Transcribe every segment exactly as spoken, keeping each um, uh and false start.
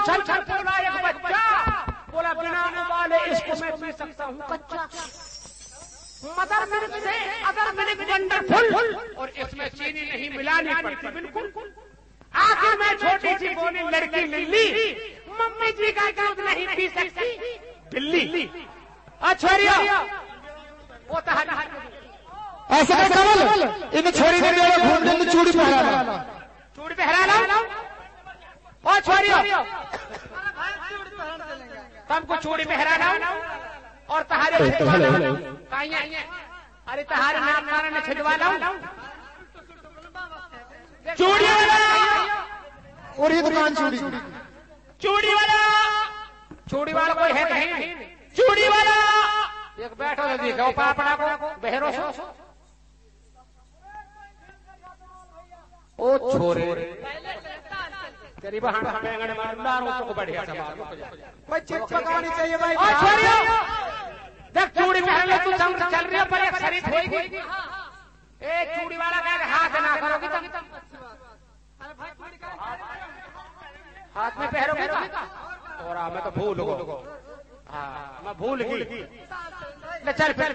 उछल छल बोला एक बच्चा, बोला बिना उबाले इसको मैं पी सकता हूँ कच्चा। मदर मिल्क से अदर मिल्क वंडरफुल, और इसमें चीनी नहीं मिलानी पड़ती बिल्कुल। आखिर मैं छोटी सी बोली लड़की लिल्ली, मम्मी जी का दूध नहीं पी सकती बिल्ली। छोरिया वो तो ऐसे में कमल इन छोरी ने घूमने में चूड़ी पहरा ला, चूड़ी पहरा ला। ओ छोरियो तुमको चूड़ी पहरा ला और तहारे अरे तहारे नारा ने छिजवा ला चूड़ी वाला। और ये दुकान चूड़ी चूड़ी वाला, चूड़ी वाला कोई है नहीं। चूड़ी वाला एक बैठो तो दिखाओ पापड़ा को बहरो सो। ओ छोरे तेरी बहन बैंगन मारो तो बढ़िया भाई चिप पकानी चाहिए भाई। देख चूड़ी पहन ले तू चल रही है पर एक शरीफ होगी। ए चूड़ी वाला कहेगा हाथ ना करोगी तुम, हाथ में पहरोगे और मैं तो भूल गो। हाँ मैं भूल गई। चल फिर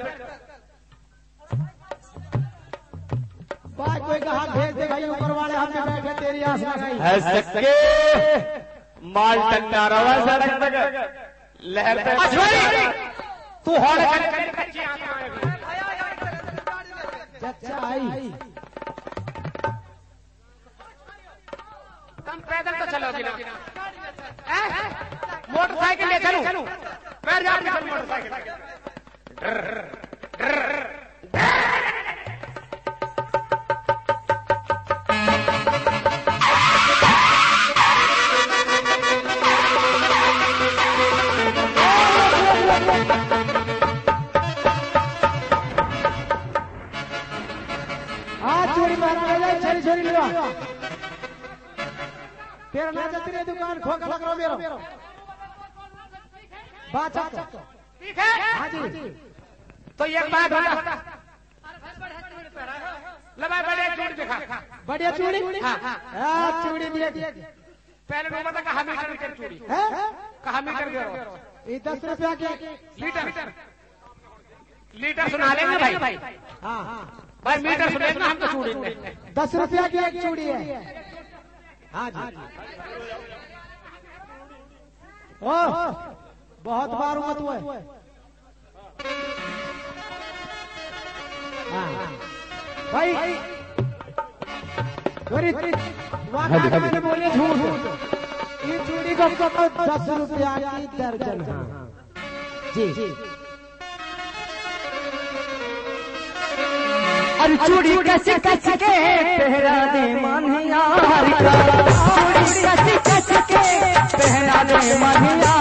भाई कोई कहा भेज दे भाई, ऊपर वाले हाथ में बैठे तेरी आस लगाई है सके माल टंडा रवा सड़क तक लहर पे तू हॉल कच्ची चाचा आई। तुम पैदल तो चलोगी ना, मोटरसाइकिल ले चलूं? पैर जा मोटरसाइकिल। हाँ चोरी मारा ले छोरी छोरी लेवा तेरा ना तेरी दुकान खोखा लग रहा मेरा बात ठीक है। हाँ जी तो ये बात होता लगा बढ़िया चूड़ी दिखा, बढ़िया चूड़ी। हाँ हाँ चूड़ी दिए पहले मैं बता कहा मीटर मीटर चूड़ी है, कहा मीटर दे रहा ये दस रुपया के लीटर लीटर सुना लेंगे भाई। हाँ हाँ भाई मीटर सुनेंगे हम तो चूड़ी में दस रुपया की एक चूड़ी है। हाँ जी ओ बहुत बार मत हुआ है। हाँ भाई मैंने बोले झूठ, ये चूड़ी को दस रुपया की दर्जन। जी जी अरे चूड़ी कैसे कैसे के पहरा दे मानिया, चूड़ी कैसे कैसे के पहरा दे मानिया।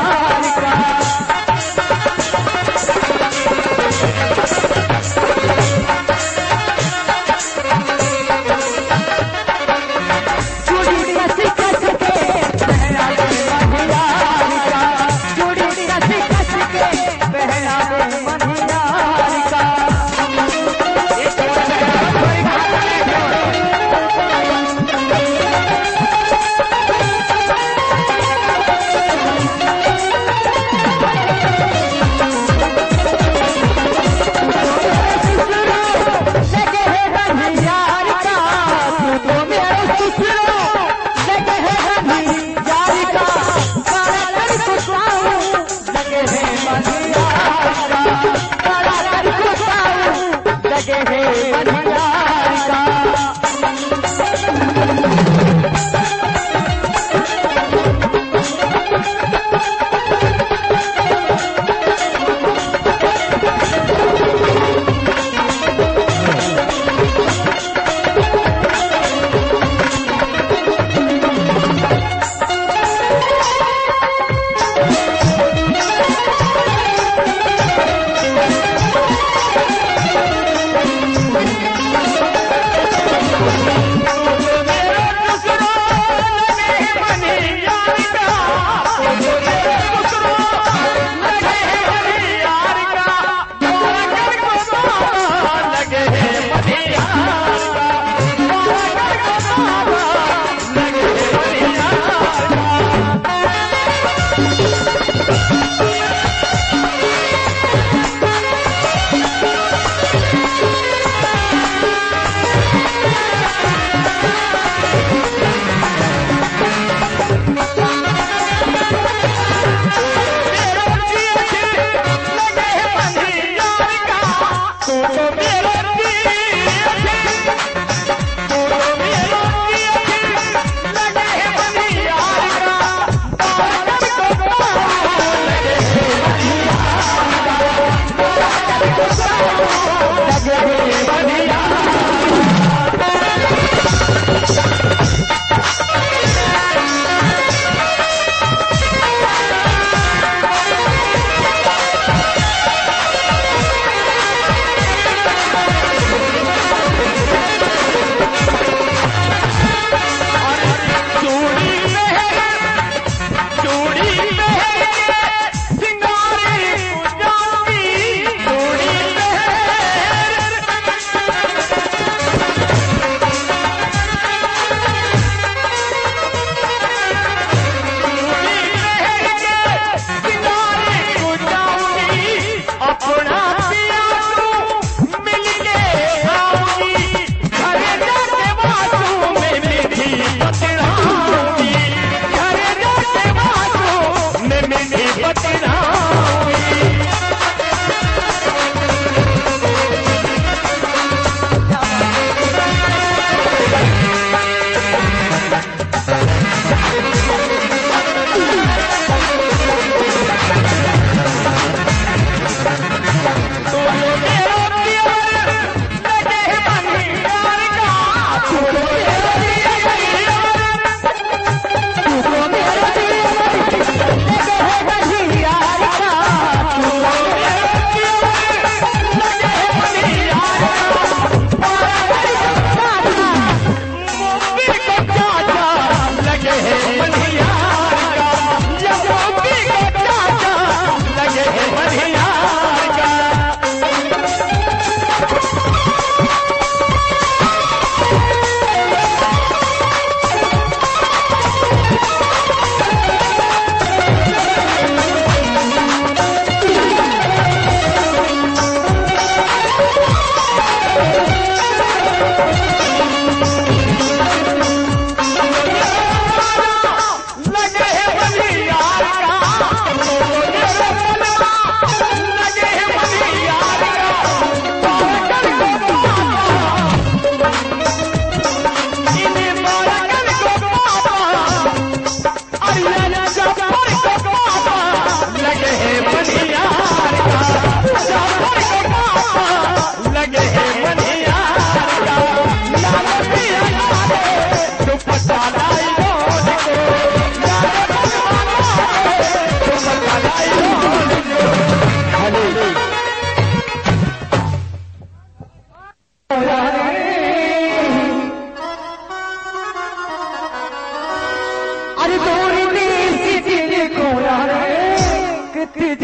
मुजफ्फर को पापा लगे है बनियार का, मुजफ्फर को पापा लगे है बनियार का। लाल पिया लाले दुपट्टा लाई लोल को, लाल पिया दुपट्टा लाई लोल को। हले अरे दूर देश दिल को यारे कितनी